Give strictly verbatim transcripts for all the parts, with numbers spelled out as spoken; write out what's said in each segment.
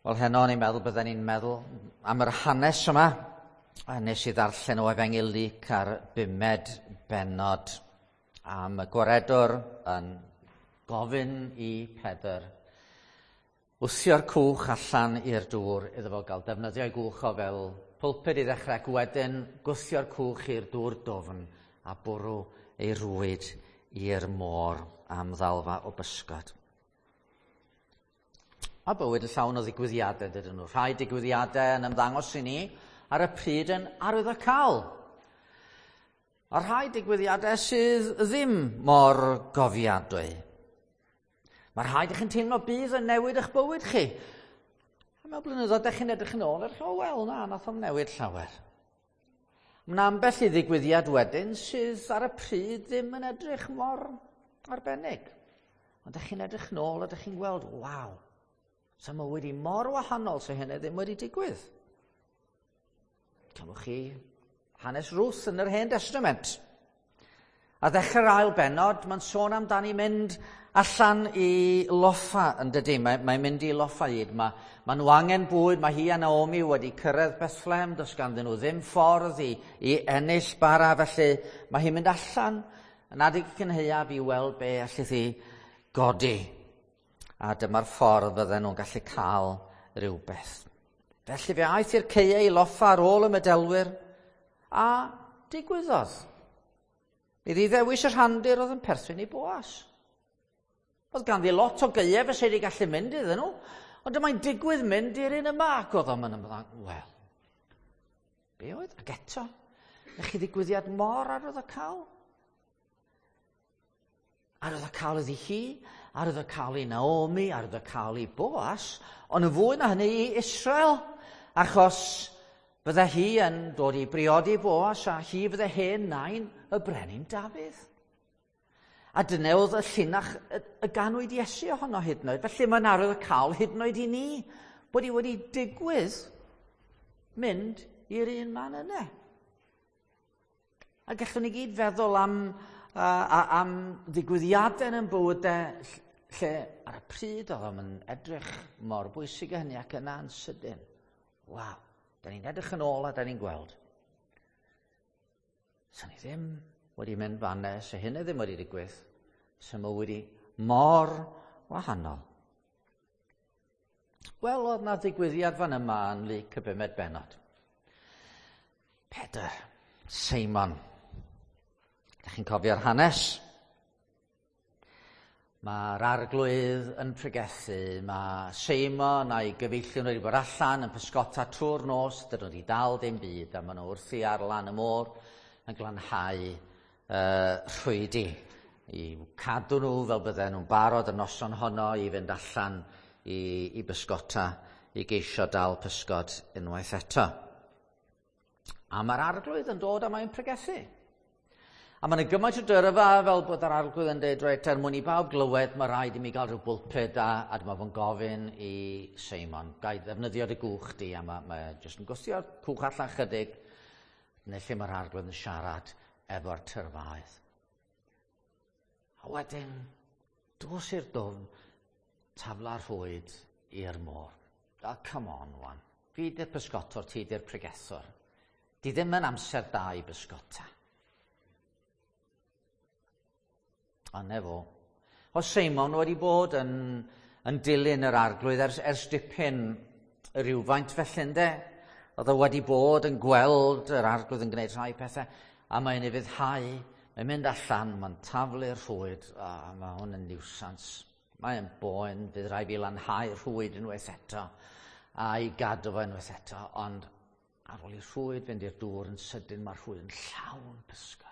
Wel, heno ni'n meddwl bydden ni'n meddwl am yr hanes yma. A nes i ddarllen o Efengyl Luc ar bumed bennod am y gwaredwr yn gofyn i Pedr wthio'r cwch allan i'r dŵr iddo fo gael defnyddio'i gwch o fel pwlpid i ddechrau, ac wedyn gwthio'r cwch i'r dŵr dwfn a bwrw ei rwyd i'r môr am ddalfa o bysgod. A bywyd yn llawn o ddigwyddiadau dydyn nhw. Rhai digwyddiadau yn ymddangos i ni ar y pryd yn arwyddocaol. A rhai digwyddiadau sydd ddim mor gofiadwy. Mae rhaid i chi'n teimlo bydd yn newid eich bywyd chi. A mewn blynyddoedd ydych chi'n edrych yn ôl, ydych chi'n o wel na, nath o'n newid llawer. Mae ambell i ddigwyddiad wedyn sydd ar y pryd ddim yn edrych mor arbennig. Ond ydych chi'n edrych yn ôl, ydych chi'n gweld, waw, sa mywyd i mor wahanol sy'n hynny ddim wedi digwydd. Cymwch chi hanes Ruth yn yr Hen Testament. A ddechrau'r ail bennod, mae'n sôn amdani mynd allan i Loffa yn dydy. Mae'n mae mynd i Loffa hyd. Mae, mae nhw angen bwyd, mae hi a Naomi wedi cyrraedd Bethlehem, does ganddyn nhw ddim ffordd i, i ennill bara, felly mae hi'n mynd allan yn adeg cyn heiaf i weld be allith hi godi. A dyma'r ffordd fydden nhw'n gallu cael rhywbeth. Felly fe aeth i'r ceie i Loffa ar ôl y medelwyr, a digwyddodd. Iddi ddewis y rhandir oedd yn perthyn i Boas. Oedd ganddi lot o geie fe sydd wedi gallu mynd iddyn nhw, ond dyma'n digwydd mynd i'r un yma, ac oedd o'n mynd, wel, be oedd? Ac eto, ych chi ddigwyddiad mor arwyddocaol? Arwyddocaol iddi hi, arwyddocaol i Naomi, arwyddocaol i Boas, ond yn fwy na hynny i Israel, achos bydde hi yn dod i briodi Boas, a hi bydde hen nain y brenin Dafydd. A dyna oedd y llinach y ganwyd Iesu ohono hyd yn oed. Felly mae'n arwyddocaol hyd yn oed i ni, bod hi wedi digwydd mynd i'r un man yna. A gallwn ni gyd feddwl am A, a, am ddigwyddiadau yn bywydau lle ar y pryd oedd o'n edrych mor bwysig hynny ac yna yn sydyn. Waw, da ni'n edrych yn ôl a da ni'n gweld. So ni ddim wedi mynd fanne, so hynny ddim wedi digwydd, so mae wedi mor wahanol. Wel, oedd na ddigwyddiad fan yma yn Luc y bumed bennod. Pedr, Seimon. Ydych chi'n cofio'r hanes? Mae'r arglwydd yn pregethu. Mae Seimon a'i gyfeillion wedi bod allan yn pysgota trwy'r nos, dyn nhw wedi dal dim byd, a maen nhw wrthi ar lan y môr yn glanhau uh, rhwydi i cadw nhw fel bydden nhw'n barod y noson honno i fynd allan i, i bysgota, i geisio dal pysgod unwaith eto. A mae'r arglwydd yn dod a mae'n pregethu. A mae'n gymaint o dyrfa fel bod yr arglwydd yn dweud, reit, er mwyn i bawb glywed, mae rhaid i mi gael rhyw bwlpid, a, a dyma fo'n gofyn i Seimon, gai ddefnyddio dy gwch di, a mae, mae jyst yn gwthio'r cwch allan chydig, neu lle mae'r arglwydd yn siarad efo'r tyrfaoedd. A wedyn, dos i'r dwfn, tafla'r rhwyd i'r môr. Oh, come on, wan. Fi di'r pysgotwr, ti di'r pregethwr. Di ddim yn amser da i bysgota. A nefo. O Seimon wedi bod yn, yn dilyn yr arglwydd ers, ers dipyn rhywfaint felly ynde. Oedd o wedi bod yn gweld yr arglwydd yn gwneud rhai pethau, a mae'n ei fyddhau, mae'n mynd allan, mae'n taflu'r rhwyd, a mae hwn yn niwsans. Mae'n boen, bydd rhaid fi lanhau'r rhwyd unwaith eto, a i gadw fo unwaith eto, ond ar ôl i'r rhwyd fynd i'r dŵr yn sydyn, mae'r rhwyd yn llawn pysgod.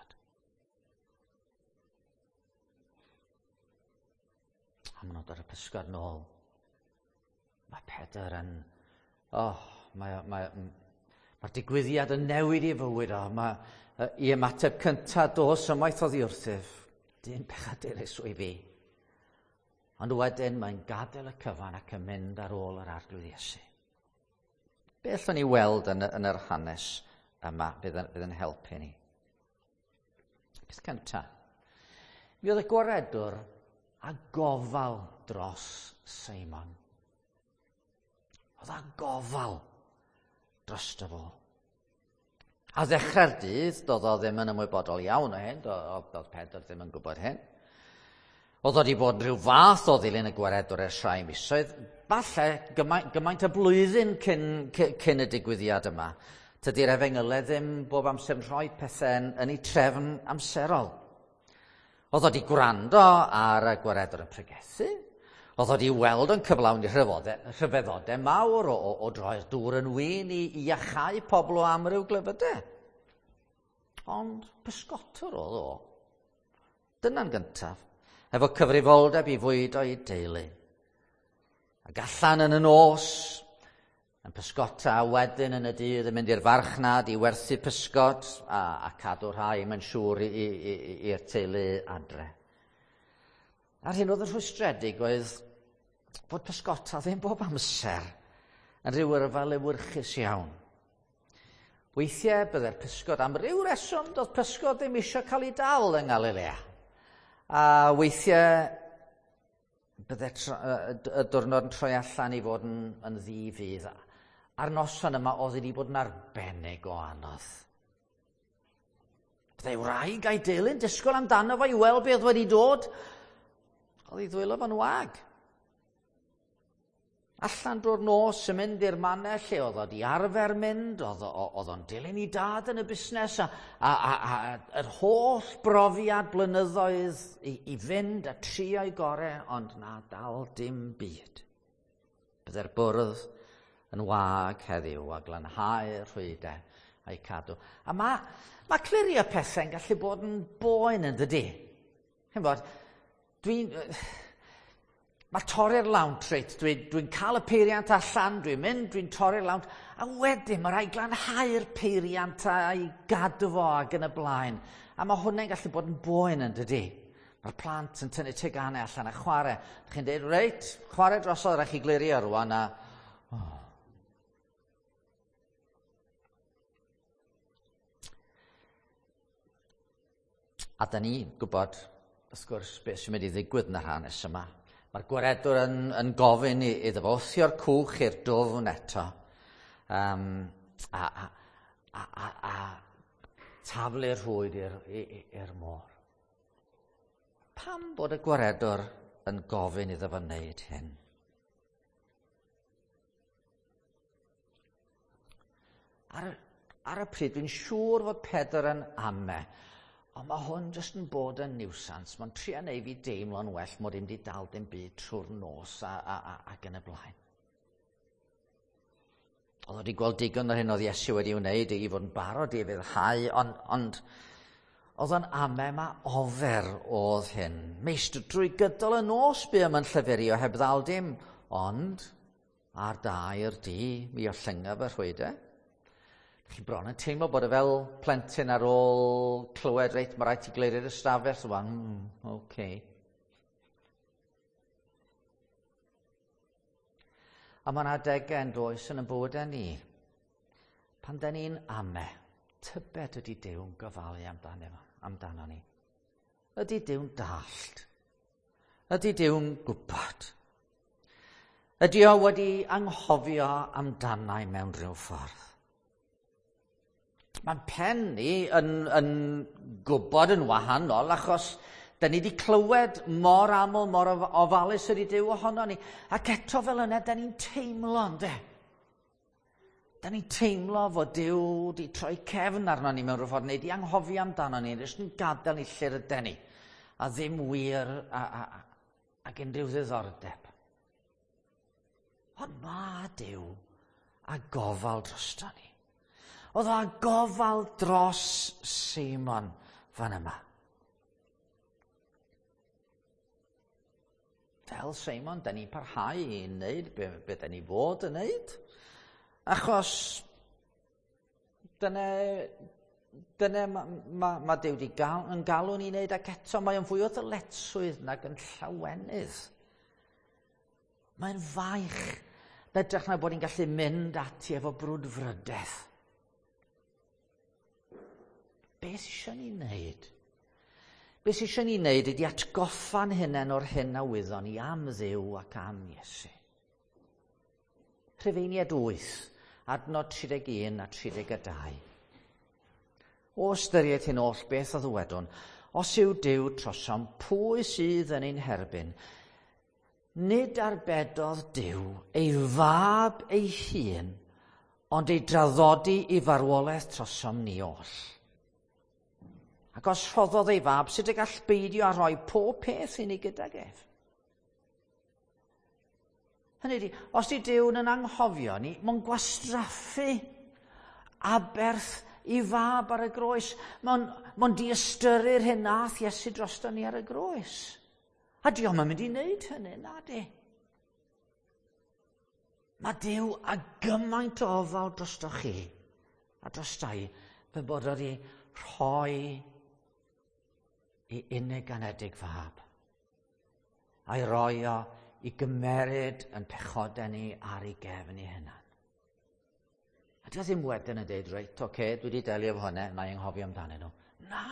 A maen nhw'n dod y pysgod nôl. Mae Pedr yn, oh, mae'r mae, mae, mae digwyddiad yn newid i fywyd o. Mae, uh, i ymateb cyntaf dos ymaith oddi wrthyf. Dim pechadurus o i fi. Ond wedyn mae'n gadael y cyfan ac yn mynd ar ôl yr arglwydd Iesu. Be allwn ni weld yn, yn yr hanes yma bydd yn, bydd yn helpu ni? Peth cyntaf. Mi oedd y gwaredwr a gofal dros Seimon. Oedd a gofal drosto fo. A ddechrau'r dydd, doedd o ddim yn ymwybodol iawn o hyn, doedd Pedr ddim yn gwybod hyn. Oedd o wedi bod rhyw fath o ddilyn y gwaredwr ers rhai misoedd, falle gymaint, gymaint y blwyddyn cyn, cyn y digwyddiad yma. Tydi'r Efengylau ddim bob amser yn rhoi pethau yn, yn ei trefn amserol. Oedd o wedi gwrando ar y gwaredwr yn pregethu, oedd o wedi weld yn cyflawn i rhyfeddodau mawr o, o, o droi'r dŵr yn wyn i, i iachau pobl o amryw glefydau. Ond pysgotwr oedd o. Dyna'n gyntaf, efo cyfrifoldeb i fwydo i deulu. Ac allan yn y nos, yn pysgota a wedyn yn y dydd yn mynd i'r farchnad i werthu pysgod a, a cadw rhai mae'n siŵr i'r teulu adre. A'r hyn oedd yn rhwystredig oedd bod pysgota ddim bob amser yn rhyw yrfa lewyrchus iawn. Weithiau byddai'r pysgod am ryw reswm doedd pysgod ddim eisiau cael ei dal yng Nghalilea. A weithiau byddai y diwrnod yn troi allan i fod yn, yn ddi-fydd. A'r noson yma oedd wedi bod yn arbennig o anodd. Byddai wraig a'i deulu'n disgwyl amdano fo i weld beth wedi dod. Oedd ei ddwylo fo'n wag. Allan drwy'r nos yn mynd i'r mannau lle oedd o di arfer mynd, oedd o'n dilyn i dad yn y busnes, a, a, a, a yr holl brofiad blynyddoedd i, i fynd a trio'i gorau, ond na dal dim byd. Byddai'r bwrdd yn wag heddiw a glanhau'r rhwydau a'i cadw. A mae ma clirio pethau'n gallu bod yn boen yn dydi. Chi'n bod, dwi'n... Mae torri'r lawnt reit, dwi'n dwi cael y peiriant allan, dwi'n mynd, dwi'n torri'r lawnt, a wedyn mae rai glanhau'r peiriant a'i gadw fo ac yn y blaen. A mae hwnna'n gallu bod yn boen yn dydi. Mae'r plant yn tynnu tegannau allan a chwarae. Chi'n dweud, reit, chwarae drosodd rhaid chi glirio rwan a... Oh. A da ni gwybod, wrth gwrs, beth sy'n mynd i ddigwydd yn y hanes yma. Mae'r gwaredwr yn, yn gofyn i, iddo fo wthio'r cwch i'r dwfn eto um, a, a, a, a, a taflu'r rhwyd i'r môr. Pam bod y gwaredwr yn gofyn iddo fo wneud hyn? Ar, ar y pryd, dwi'n siŵr fod Pedr yn ame. Ond mae hwn jyst yn bod yn niwsans. Mae'n trio neu fi deimlo'n well mod i'n di dal dim byd trwy'r nos a, a, a, ac yn y blaen. Oedd wedi gweld digon o'r hyn oedd Iesu wedi wneud i fod yn barod i fyddhau, ond, ond oedd yn ame mae ofer oedd hyn. Meistr drwy gydol y nos bu yma'n llyfurio heb ddal dim, ond ar dair di mi o llyngaf y rhwydau. Chi bron yn teimlo bod y fel plentyn ar ôl clywed, reit, mae rhaid ti gleiru'r ystafell, rwan, mm, oce. Okay. A mae'n adegau yn does yn y bywydau ni. Pan da ni'n ame, tybed ydy Duw'n gofalu amdano, amdano ni. Ydy Duw'n dallt. Ydy Duw'n gwybod. Ydy o wedi anghofio amdanau mewn rhyw ffordd. Mae'n pen ni yn, yn gwybod yn wahanol achos da ni wedi clywed mor aml, mor ofalus ydy Duw ohono ni. Ac eto fel yna, da ni'n teimlo, ynde? Da ni'n teimlo fod Duw wedi troi cefn arno ni mewn rhyw ffordd, neu wedi anghofio amdano ni, jyst yn gadael ni llyr yden ni, a ddim wir a, a, a, ac unrhyw ddiddordeb. Ond mae Duw a gofal drosto ni. Oedd o'n gofal dros Seimon fan yma. Fel Seimon, da ni'n parhau i wneud beth be da ni fod yn wneud. Achos dyna, dyna mae ma, ma Duw wedi gal, yn galw ni wneud, ac eto mae o'n fwy o ddyletswydd nag yn llawenydd. Mae'n faich na edrych na bod ni'n gallu mynd ati efo brwdfrydedd. Beth eisiau ni wneud? Beth eisiau ni wneud ydy atgoffa'n hunain o'r hyn a wyddon ni am Dduw ac am Iesu. Rhufeinied wyth, adnod tri deg un a tri deg dau. O ystyried hyn oll beth a ddwedwn, os yw Duw trosom pwy sydd yn ein herbyn, nid arbedodd Duw ei fab ei hun, ond ei draddodi i farwolaeth trosom ni oll. Ac os rhoddodd ei fab, sut y gall beidio a rhoi pob peth i ni gydag ef? Hynny ydi, os di Duw yn anghofio ni, mae'n gwastraffu aberth i fab ar y groes. Mae'n ma diastyru'r hyn nath Iesu drosto ni ar y groes. A diolch yn mynd i wneud hynny, na di. Mae Duw a gymaint o ofal drosto chi a drostai fe bod wedi rhoi i unig anedig fab a'i roi o i gymeryd yn pechodau ni ar ei gefn ei hunan. A dwi ddim wedyn yn dweud, reit, oce, okay, dwi wedi delio efo hwnna, na i'n nghofio amdanyn nhw. Na!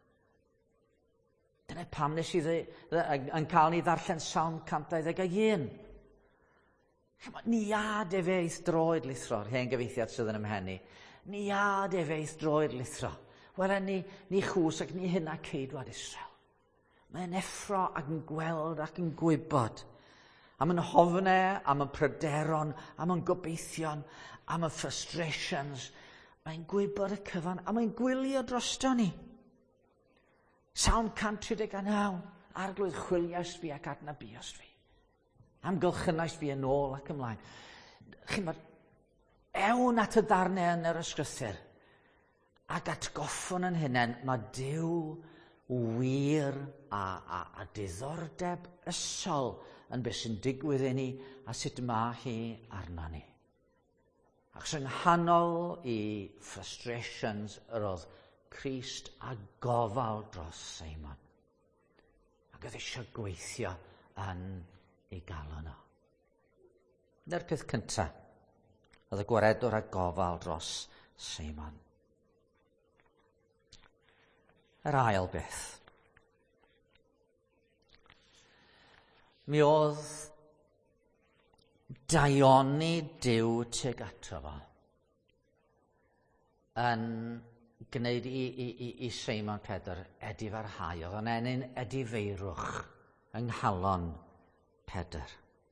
Dyna pam nes i yn cael ni ddarllen Salm cant dau ddeg un. Ni ad efeith droed lithro'r hen gyfeithiad sydd yn ymhenni. Ni ad efeith droed lithro. Wel, ni, ni chws ac ni hynna ceidwad Israel. Mae'n effro ac yn gweld ac yn gwybod am yn hofnau, am yn pryderon, am yn gobeithion, am y frustrations. Mae'n gwybod y cyfan a mae'n gwylio drosto ni. Salm cant tri deg naw, arglwydd chwiliais fi ac adnabuos fi. Amgylchynais fi yn ôl ac ymlaen. Chymod, ewn at y darnau yn yr ysgrythyr ac atgoffon yn hynny, mae Duw wir a, a, a diddordeb ysol yn beth sy'n digwydd i ni a sut mae hi arno ni. Ac sy'n nghanol i frustrations yr oedd Crist a gofal dros Seimon. Ac oedd eisiau gweithio yn ei galon nhw. Dyna'r peth cyntaf, oedd y gwaredwr a gofal dros Seimon. Yr ail beth. Mi oedd daioni Duw tuag ato fo yn gwneud i, i, i, i Seimon Pedr edifarhau. Oedd o'n enyn edifeirwch yng nghalon Pedr.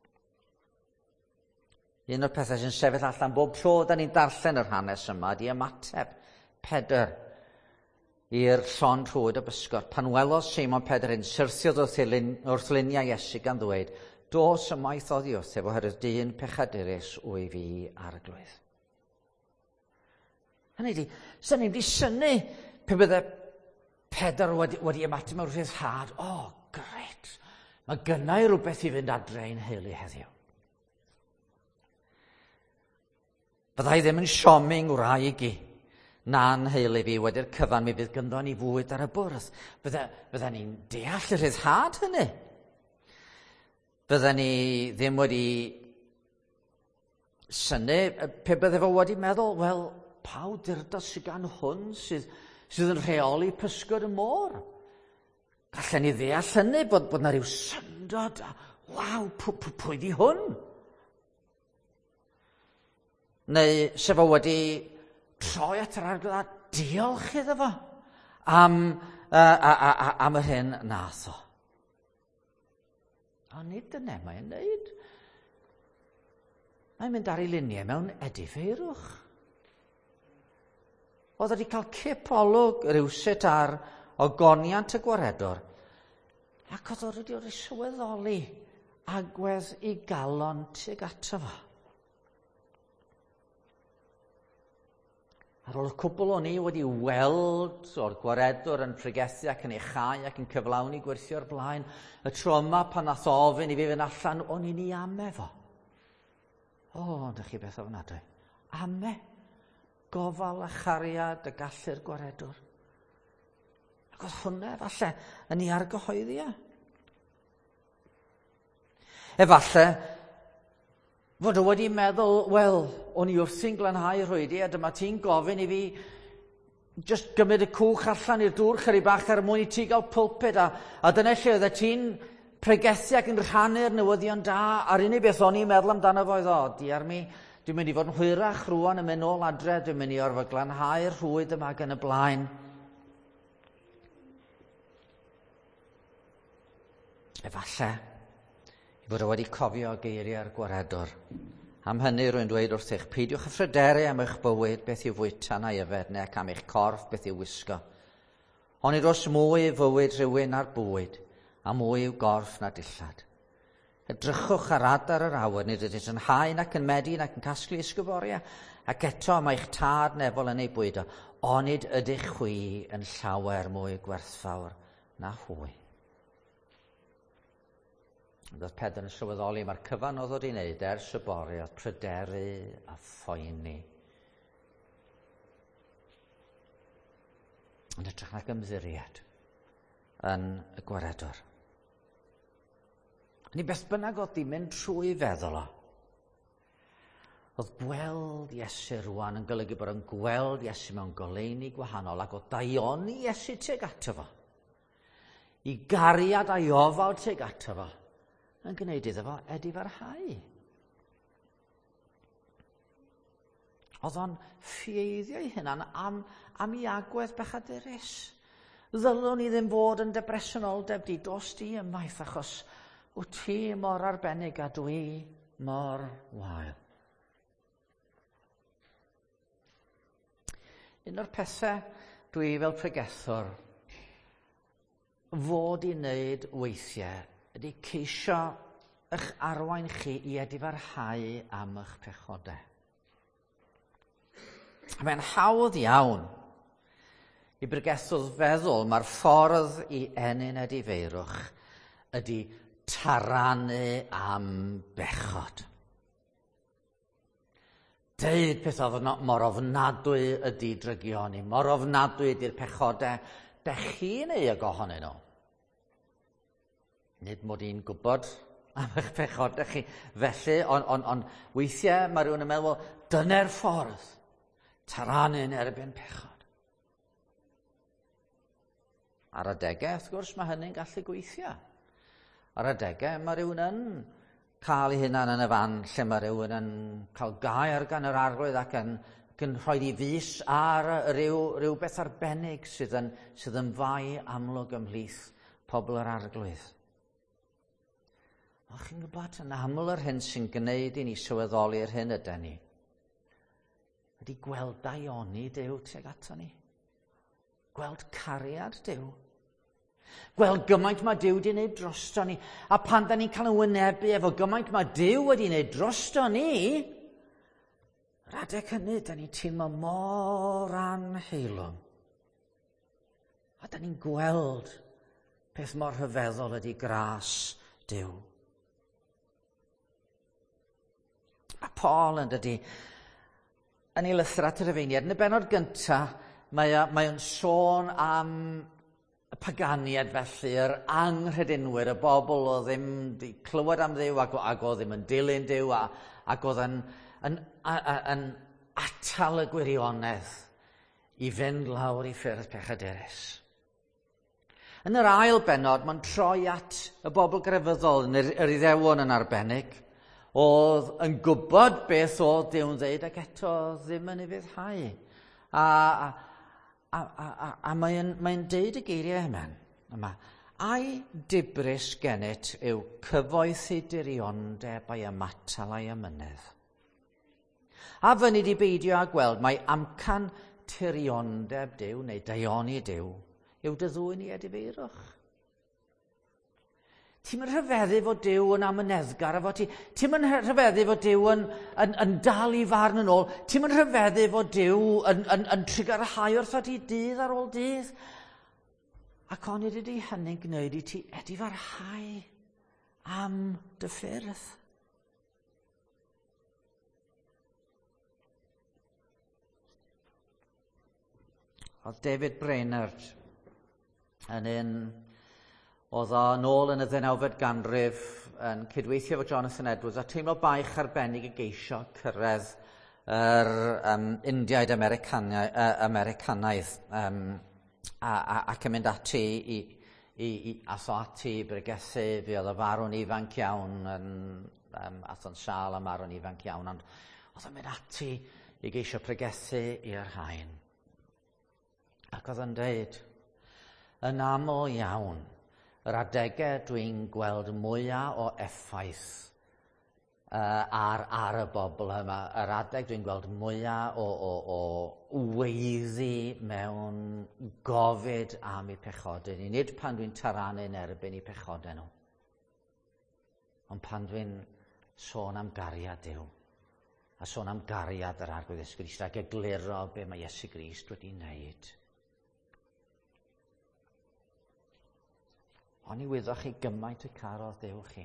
Un o'r pethau sy'n sefyll allan bob tro da ni'n darllen yr hanes yma di ymateb Pedr i'r llon rhwyd y bysgod. Pan welodd Seimon Pedr yn syrthiodd wrth luniau Iesu gan ddweud, dos ymaith oddi wrthef oherwydd dyn pechadurus wyf fi arglwydd. Hynny ydi, sy'n ni'n di syni pe bydde Pedr wedi, wedi ymateb mewn rhyddhad. O, oh, gret! Mae gynnau rhywbeth i fynd adre i'n heulu heddiw. Byddai ddim yn sioming wraig i na'n heulu fi wedi'r cyfan mi bydd gyndo ni fwyd ar y bwrdd. Bydda, bydda ni'n deall y rhyddhad hynny. Bydda ni ddim wedi syni, pe bydde fo wedi meddwl, wel, pa awdurdod sydd gan hwn sydd, sydd yn rheoli pysgod y môr. Gallen ni ddeall hynny bod, bod na ryw syndod, a waw, pwy, pwy di hwn? Neu sef o wedi troi at yr arglwydd a diolch iddo fo am, uh, a, a, a, am yr hyn nath o. O nid dyna mae'n neud. Mae'n mynd ar ei luniau mewn edifeirwch. Oedd wedi cael cipolwg rywsut ar ogoniant y gwaredwr ac oedd wedi sylweddoli agwedd i galon tuag ato fo. Ar ôl y cwbl o ni wedi weld o'r gwaredwr yn pregethu ac yn uchau ac yn cyflawni gwerthio'r blaen, y tro yma pan nath ofyn i fi fynd allan, o'n i'n i ame fo. O, ydych chi beth ofnadwy. Ame. Gofal a chariad y gallu'r gwaredwr. Ac oedd hwnna efallai yn ei argyhoeddi. Efallai fod o wedi meddwl, wel, o'n i wrthi'n glanhau rhwydi a dyma ti'n gofyn i fi just gymryd y cwch allan i'r dŵr chyri bach ar mwyn i ti gael pwlpid a, a dyna lle oedd ti'n pregethu ac yn rhannu'r newyddion da, a'r unig beth o'n i'n meddwl amdano fo oedd, o, di ar mi, dwi'n mynd i fod yn hwyrach rwan yn mynd nôl adre, dwi'n mynd i orfod glanhau'r rhwyd yma gan y blaen. Efallai, i fod o wedi cofio geiriau'r gwaredwr. Am hynny rwy'n dweud wrth eich, peidiwch y ffryderu am eich bywyd beth yw fwyta na yfed, neu ac am eich corff beth yw wisgo. Ond nid oes mwy fywyd rhywun ar bwyd, a mwy yw gorff na dillad. Edrychwch ar adar yr awyr, nid ydych yn haen ac yn medyn ac yn casglu ysgyboria, ac eto mae'ch tad nefol yn ei bwydo, ond nid ydych chwi yn llawer mwy gwerthfawr na hwy. Doedd Pedr yn sylweddoli mae'r cyfan oedd wedi wneud ers y bore oedd pryderu a phoeni. Yn edrych na gymddiried yn y gwaredwr. Ni beth bynnag oedd ddim yn trwy feddwl o. Oedd gweld Iesu rwan yn golygu bod yn gweld Iesu mewn goleuni gwahanol ac oedd daioni Iesu tuag ato fo. I gariad a iofawd tuag ato fo yn gwneud iddo fo edifarhau. Oedd o'n ffieiddio ei hunan am, am ei agwedd bechadurus. Ddylwn ni ddim fod yn depressionoldeb di, dos di ymaith achos wyt ti mor arbennig a dwi mor wael. Un o'r pethau dwi fel pregethwr fod i wneud weithiau ydy ceisio eich arwain chi i edifarhau am eich pechodau. Mae'n hawdd iawn i bregethwr feddwl mae'r ffordd i enyn edifeirwch ydy taranu am bechod. Deud peth oedd mor ofnadwy ydy drygion ni, mor ofnadwy ydy'r pechodau, bech chi neu ag ohonyn nhw. Nid mod i'n gwybod am eich pechodau chi, felly, ond on, on, weithiau mae rhywun yn meddwl, dyna'r ffordd, taranu'n erbyn pechod. Ar adegau, wrth gwrs, mae hynny'n gallu gweithio. Ar adegau, mae rhywun yn cael ei hunan yn y fan lle mae rhywun yn cael gair gan yr arglwydd ac yn, yn rhoi i fus ar ryw, ryw beth arbennig sydd yn, sydd yn fai amlwg ymhlith pobl yr arglwydd. O'ch chi'n gwybod, yn aml yr hyn sy'n gwneud i ni sylweddoli'r hyn ydyn ni. Ydy gweld daioni Duw tuag ato ni. Gweld cariad Duw. Gweld gymaint mae Duw wedi wneud drosto ni. A pan da ni'n cael yn wynebu efo gymaint mae Duw wedi wneud drosto ni, yr adeg hynny, da ni'n teimlo mor anheilwng. A da ni'n gweld peth mor rhyfeddol ydy gras Duw. A Paul yn dydy, yn ei lythra at yr Efeiniad, yn y bennod gyntaf, mae, mae o'n sôn am y paganiad felly, yr anghredinwyr, y bobl o ddim wedi clywed am Dduw ac, ac o ddim yn dilyn Duw a, ac oedd yn, yn, yn atal y gwirionedd i fynd lawr i ffyrdd pechadurus. Yn yr ail bennod, mae'n troi at y bobl grefyddol, yr, yr Iddewon yn arbennig, oedd yn gwybod beth oedd Duw'n ddeud ac eto ddim yn ei fyddhau. A, a A, a, a, a mae'n mae deud y geiriau yma, yma, ai dibrys genet yw cyfoethu diriondeb a'i ymatal a'i ymynedd. A fyny di beidio a gweld mae amcan tiriondeb Duw neu daioni Duw yw dy ddwyn i edifeirwch. Ti'n mynd rhyfeddu fod Duw yn amyneddgar efo ti. Ti'n mynd rhyfeddu fod Duw yn, yn, yn dal i farn yn ôl. Ti'n mynd rhyfeddu fod Duw yn, yn, yn trigarhau wrtho ti dydd ar ôl dydd. Ac ond ydy hynny'n gwneud i ti edifarhau am dy ffyrdd. Oedd David Brainerd yn un oedd o nôl yn y ddeunawfed ganrif yn cydweithio efo Jonathan Edwards a teimlo baich arbennig y geisio cyrraedd yr um, Indiaid Americanaidd, uh, Americanaidd um, a, a, ac yn mynd ati i, i, i aso ati bregethu, fe oedd y farw'n ifanc iawn, yn, um, athon sial am farw'n ifanc iawn, ond oedd yn mynd ati i geisio pregethu i'r rhain. Ac oedd yn dweud, yn aml iawn, yr adegau dwi'n gweld mwyaf o effaith uh, ar, ar y bobl yma, yr adeg dwi'n gweld mwyaf o, o, o weiddi mewn gofid am eu pechodau ni. Nid pan dwi'n taranu'n erbyn eu pechodau nhw, ond pan dwi'n sôn am gariad Duw, a sôn am gariad yr arglwydd Iesu Grist, ac egluro be mae Iesu Grist wedi wneud. Ond i wyddwch chi gymaint y carodd Duw chi.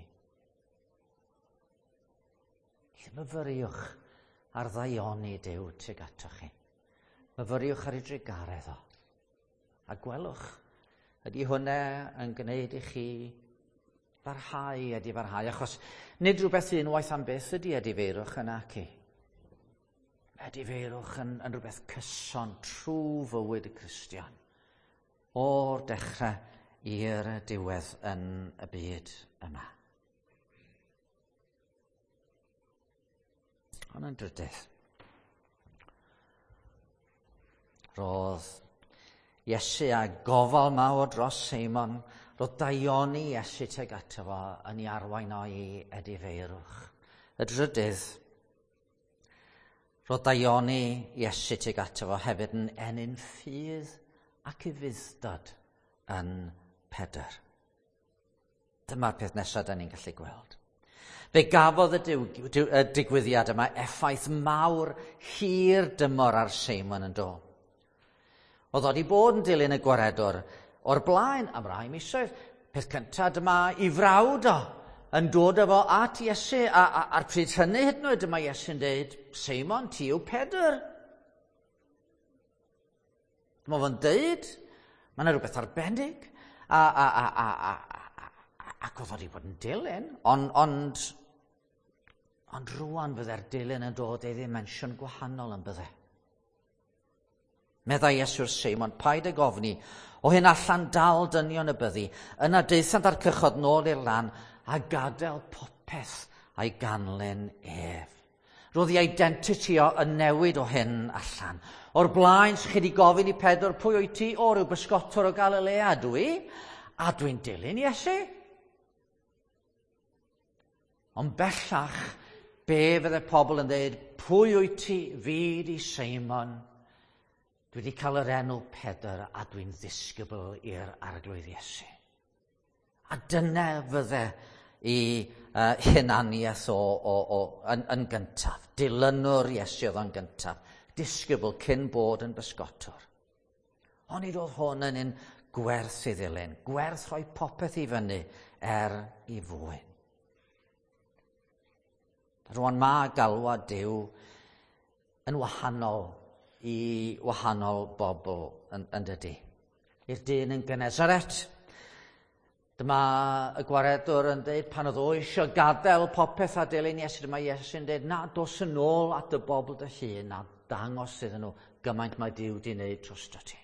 Lle myfyriwch ar ddaioni Duw tuag ato chi. Myfyriwch ar ei drigaredd o. A gwelwch, ydy hwnna yn gwneud i chi barhau, ydy barhau, achos nid rhywbeth unwaith am beth ydy ydy feirwch yna chi. Ydy feirwch yn, yn rhywbeth cyson trwy fywyd y Cristion. O'r dechrau i'r diwedd yn y byd yma. Ond yn drydydd, roedd Iesu a gofal mawr dros Seimon, roedd daioni Iesu tuag ato fo yn ei arwain o i edifeirwch. Y drydydd, roedd daioni Iesu tuag ato fo hefyd yn enyn ffydd ac i fuddod yn Pedr. Dyma'r peth nesaf da ni'n gallu gweld. Fe gafodd y, diw, diw, y digwyddiad yma effaith mawr hir dymor ar Seimon yn do. Oedd wedi bod yn dilyn y gwaredwr o'r blaen am rai misoedd. Peth cyntaf dyma i frawd o yn dod efo at Iesu, a, a, a'r pryd hynny hyd yn oed dyma Iesu'n dweud, Seimon, ti yw Pedr. Mae fo'n dweud, mae yna rhywbeth arbennig. A, a, a, a, a, a, a, ac oedd wedi bod yn dilyn, ond, ond, ond rwan bydde'r dilyn yn dod ei ddimensiwn gwahanol yn bydde. Meddai Iesu'r Seimon, paid y gofni, o hyn allan dal dynion y byddi, yna deithant ar cychod nôl i'r lan, a gadael popeth a'i ganlyn ef. Roedd ei identity o yn newid o hyn allan. O'r blaen, chi wedi gofyn i Pedr, pwy wyt ti? O, ryw bysgotwr o Galilea, dwi, a dwi'n dilyn Iesu. Ond bellach, be fydde pobl yn dweud, pwy wyt ti? Fi di Seimon. Dwi wedi cael yr enw Pedr, a dwi'n ddisgybl i'r arglwydd Iesu. A dyna fydde i uh, hunaniaeth o, o, o, yn, yn gyntaf. Dilynwr Iesu oedd yn gyntaf. Disgybl cyn bod yn bysgotwr. Ond nid oedd hwn yn un gwerth i ddilyn. Gwerth rhoi popeth i fyny er i fwyn. Rwan mae galwad Duw yn wahanol i wahanol bobl yn, yn dydy. I'r dyn yn Genesaret. Dyma y gwaredwr yn dweud pan oedd o eisiau gadael popeth a dilyn Iesu, dyma Iesu'n dweud, na, dos yn ôl at y bobl dy hun, na dangos iddyn nhw gymaint mae Duw wedi wneud drosto ti.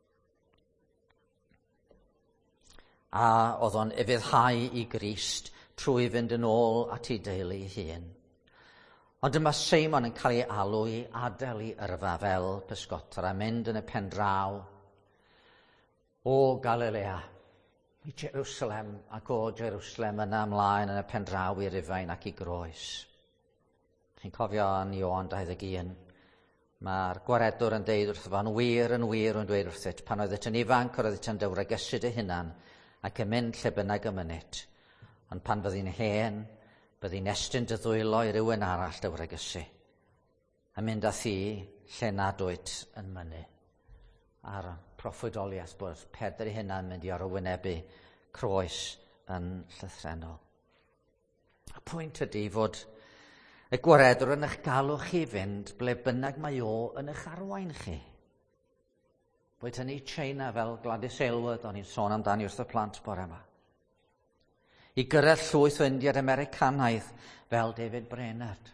A oedd o'n efyddhau i Grist trwy fynd yn ôl at ei deulu ei hun. Ond dyma Seimon yn cael ei alw i adael i yrfa fel pysgotwr a mynd yn y pen draw o Galilea i Jerusalem, ac o Jerusalem yna ymlaen yn y pen draw i Rufain ac i Groes. Chi'n cofio yn Ioan dau ddeg un, mae'r gwaredwr yn deud wrth fo'n wir yn wir yn dweud wrthyt, pan oedd e'n ifanc, oedd e'n dywregysyd ei hunan ac yn mynd lle bynnag y mynit. Ond pan byddi'n hen, byddi'n estyn dy ddwylo i rywun arall dywregysu. A mynd â thi lle nad wyt yn mynnu. A'r proffwydoliaeth bod Pedr ei hunan mynd i arwynebu croes yn llythrennol. Y pwynt ydy fod y gwaredwr yn eich galw chi fynd ble bynnag mae o yn eich arwain chi. Boed hynny China fel Gladys Aylward, o'n i'n sôn amdani wrth y plant bore yma. I gyrraedd llwyth o Indiaid Americanaidd fel David Brainerd.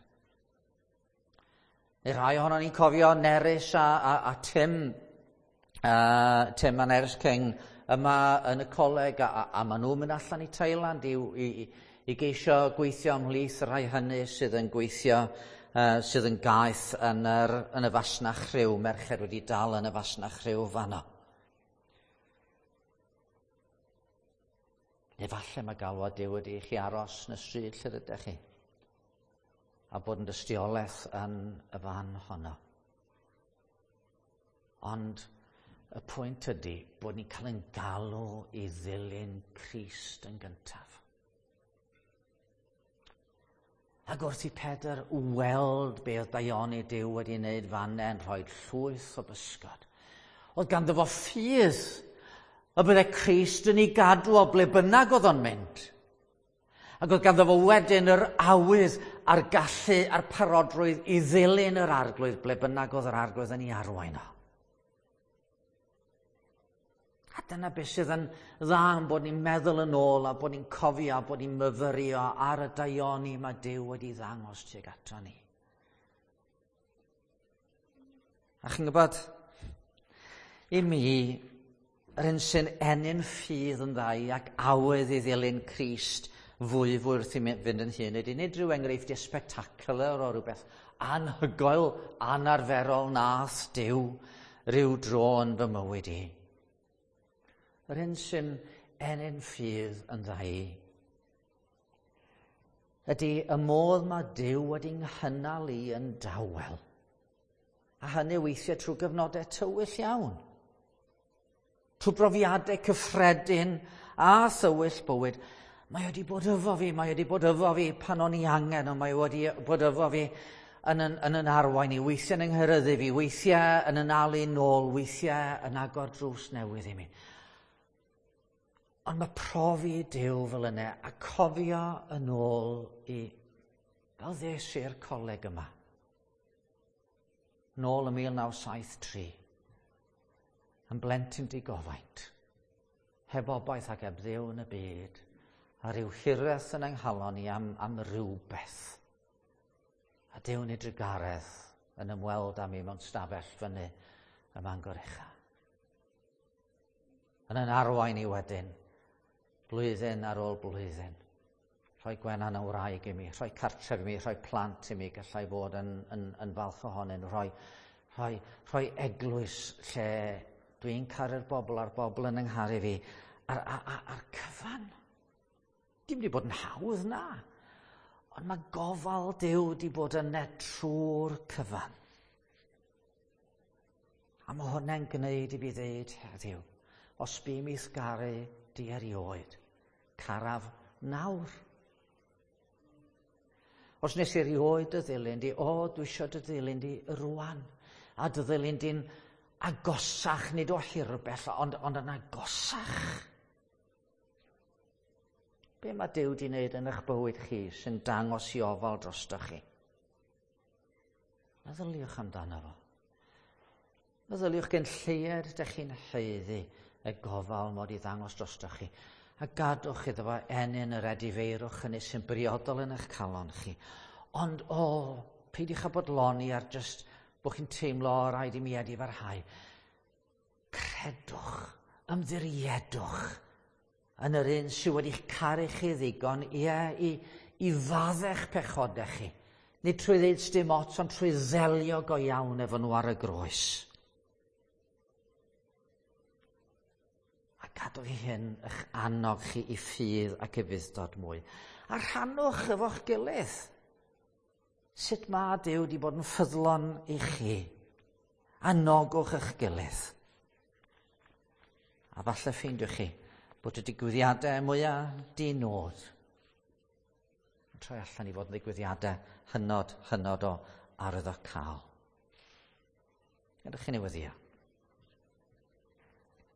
Neu rai ohono ni'n cofio Nerys a, a, a Tim, uh, Tim a Nerys King yma yn y coleg, a, a maen nhw'n mynd allan i Thailand i, i, i geisio gweithio ymhlith y rhai hynny sydd yn gweithio, uh, sydd yn gaeth yn, yr, yn y fasnach rhyw, merched wedi dal yn y fasnach rhyw fanno. Efallai mae galwad Duw wedi i chi aros yn y stryd lle rydych chi, a bod yn dystiolaeth yn y fan honno. Ond y pwynt ydy bod ni'n cael ein galw i ddilyn Crist yn gyntaf. Ac wrth i Pedr weld be oedd daioni Duw wedi wneud fanne yn rhoi llwyth o bysgod, oedd ganddo fo ffydd y bydde Crist yn ei gadw o ble bynnag oedd o'n mynd. Ac oedd ganddo fo wedyn yr awydd a'r gallu a'r parodrwydd i ddilyn yr arglwydd ble bynnag oedd yr arglwydd yn ei arwain o. A dyna beth sydd yn dda yn bod ni'n meddwl yn ôl a bod ni'n cofio a bod ni'n myfyrio ar y daioni mae Duw wedi ddangos tuag ato ni. A chi'n gwybod, i mi, yr un sy'n enyn ffydd yn ddau ac awydd i ddilyn Crist fwy fwy wrth i fynd yn hyn ydy nid rhyw enghreifftiau spectacular o rhywbeth anhygoel, anarferol nath Duw ryw dro yn fy mywyd i. Yr un sy'n enyn ffydd yn ddau ydy y modd mae Duw wedi'n nghynnal i yn dawel. A hynny weithiau trwy gyfnodau tywyll iawn. Trwy brofiadau cyffredin a thywyll bywyd, mae wedi bod efo fi, mae wedi bod efo fi pan o'n i angen, ond mae wedi bod efo fi yn yn, yn yn arwain i, weithiau yn ngheryddu fi, weithiau yn yn alu nôl, weithiau yn agor drws newydd i mi. Ond mae profi Duw fel yna, a cofio yn ôl i, fel ddes i'r coleg yma, nôl y mil naw saith tri. Yn blentyn digofaint, heb obaith ac heb Dduw yn y byd, a ryw hiraeth yn ynghalon ni am, am rywbeth. A Duw ni drygaredd yn ymweld â mi mewn stafell fyny ym Mangor Ucha. Yn yn arwain i wedyn, blwyddyn ar ôl blwyddyn, rhoi gwenan o wraig i mi, rhoi cartref i mi, rhoi plant i mi, gallai fod yn, yn, yn falch ohonyn, rhoi, rhoi, rhoi eglwys lle dwi'n caru'r bobl a'r bobl yn yngharu fi, a'r, a'r, a'r cyfan. Dim wedi bod yn hawdd na, ond mae gofal Duw wedi bod yna trwy'r cyfan. A mae hwnna'n gwneud i fi ddeud heddiw, os bu mi ysgaru di erioed, caraf nawr. Os nes i erioed dy ddilyn di, o, dwi eisiau dy ddilyn di rwan, a dy ddilyn di'n agosach, nid o hirbell, ond, ond yn agosach. Be mae Duw di wneud yn eich bywyd chi sy'n dangos i ofal drostoch chi? Meddyliwch amdano fo. Meddyliwch gen lleir ydych chi'n haeddu y gofal mod i ddangos drostoch chi. A gadwch iddo fo enyn yr edifeirwch hynny sy'n briodol yn eich calon chi. Ond o, peidiwch â bodloni ar just bod chi'n teimlo o rhaid i mi wedi farhau. Credwch, ymddiriedwch yn yr un sydd wedi'ch caru chi ddigon ie, i, i faddech pechodau chi. Nid trwy ddeud sdim ots, ond trwy ddelio go iawn efo nhw ar y groes. A gadw i hyn eich annog chi i ffydd ac i fuddod mwy. A rhannwch efo'ch gilydd. Sut mae Duw wedi bod yn ffyddlon i chi? Annogwch eich gilydd. A falle ffeindiwch chi bod y digwyddiadau mwyaf di-nod yn troi allan i fod yn ddigwyddiadau hynod, hynod o arwyddocaol. Gadwch chi newyddiau.